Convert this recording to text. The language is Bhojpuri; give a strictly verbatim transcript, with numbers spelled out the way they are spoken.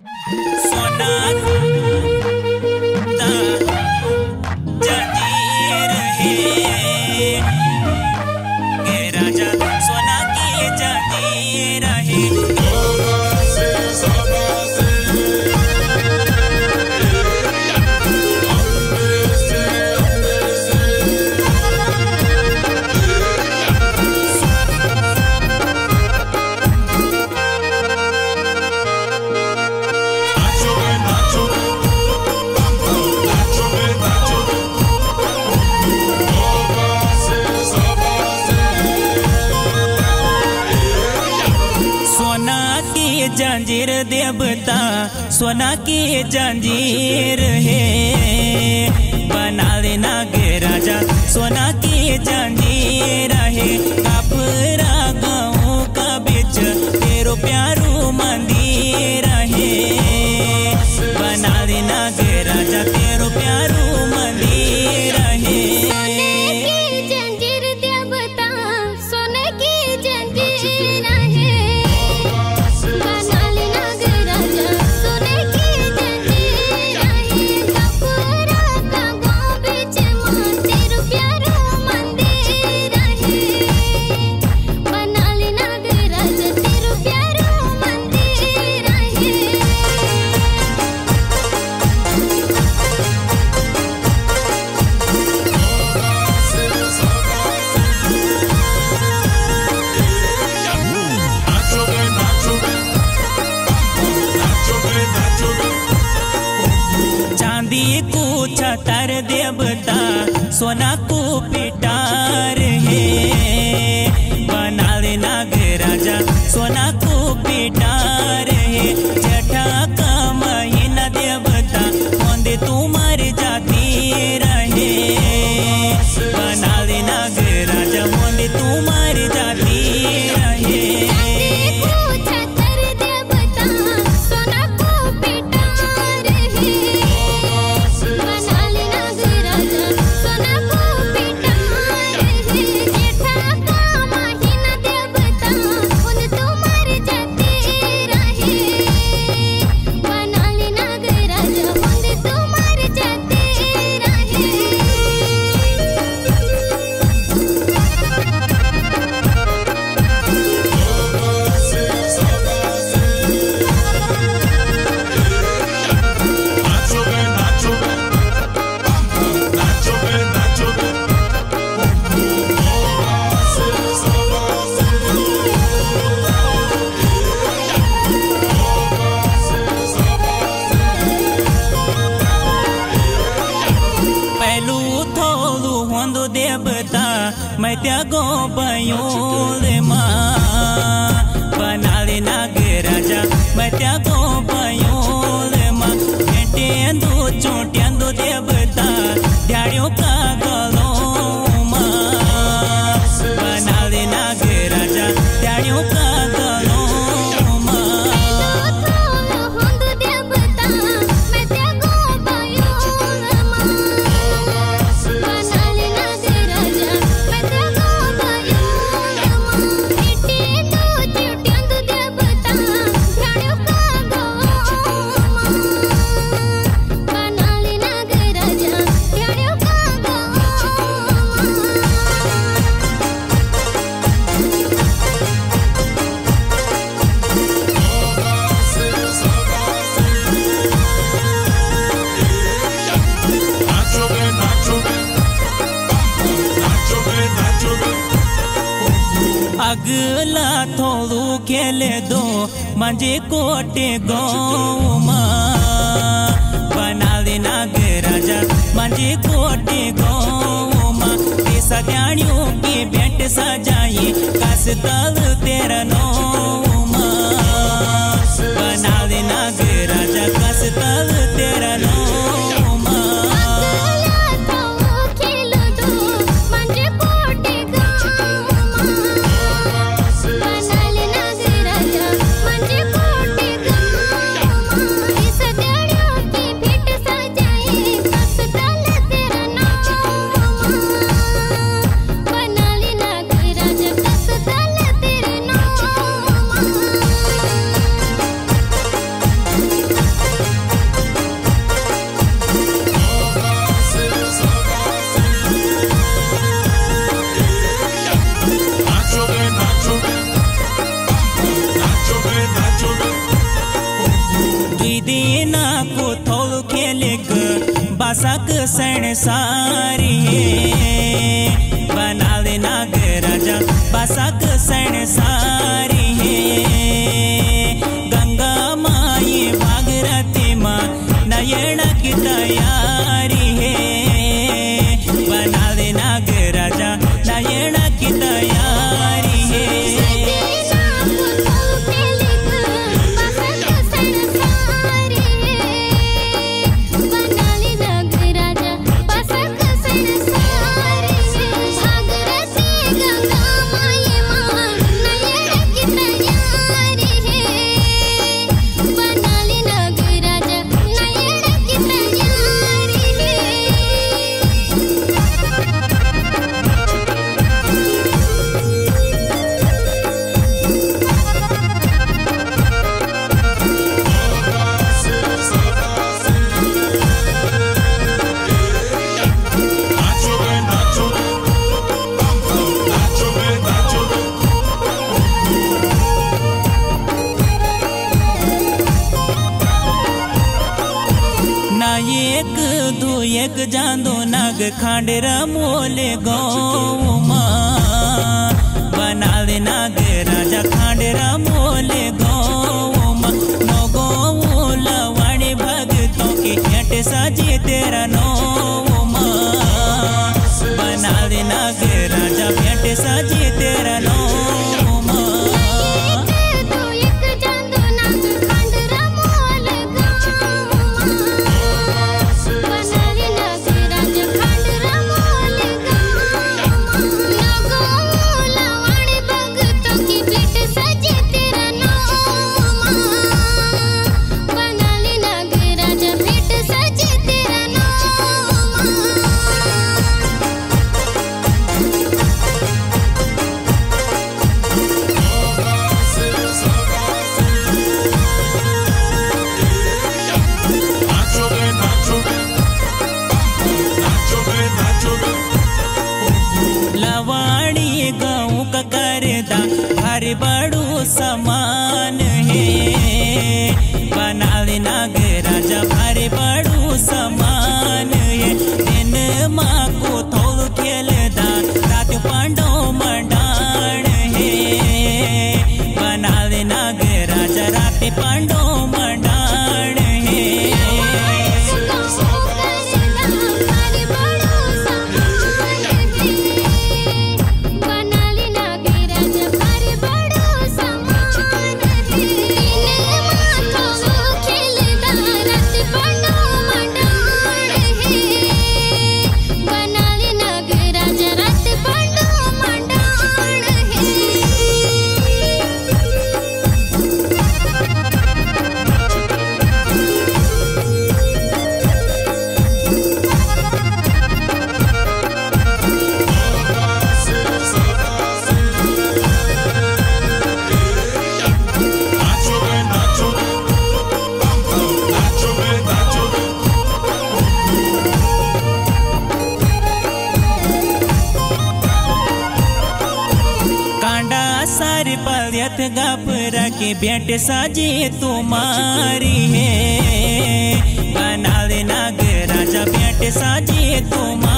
सोना ता जंजीर है के राजा सोना की जंजीर है। जंजीर देवता सोना की जंजीर है, बना लेना गे राजा सोना की जंजीर है। काफरा गाँव का बीच तेरो प्यारू मंदिर है, बना लेना गे राजा तेरो प्यारू मंदिर है। चांदी को छतर देवता सोना को पिटार है, बना लेना गे राजा सोना को पिटार है। छठा का महीना देवता होंदे तुम्हारी जाती रहे, बना लेना गे राजा होंदे तुम्हारी जाती रहे। देवता मैं त्यागो बयूल माँ, बना लेना गे राजा मैं त्यागो बयूल माँ। भेटेंदो चोटेंदो देवता ध्याड़ियों का गलो माँ, बना लेना गे राजा ध्याड़ियों का गलो माँ। अगला थोड़ू खेले दो मंजे कोटे गो माँ, बना लेना गे राजा मंजे कोटे गो माँ। सजानियों की भेंट सजाई कस तल तेरा नो माँ, बना लेना गे राजा कस तल तेरा नो माँ। बना लेना गे राजा कस तल तेरा नो। पासक सण सारी है बना दे नाग राजा पासक सण सारी है गंगा माई भागीरथी माँ नयन की तैयारी है बना दे नाग राजा नयन की तैयारी है। एक दो एक जांदो नाग खांडेर मोले गौ माँ बना दे नाग राजा खांडेर मोले गौ माँ नो गौ लवाणी भगतों की भेंट सजी तेरा नो माँ बना दे नाग राजा भेंट सजी तेरा नो भारी बड़ू समान है बना दे नाग राजा भारी बड़ू समान है दिन माँ को थोल खेलदा रात पांडो मंडाण है बना दे नाग राजा रात पांडो मंडाण है। सारी पलियत गपरा की भेंट साजी तुम्हारी है बना दे नाग राजा भेंट साजी तुम्हारी।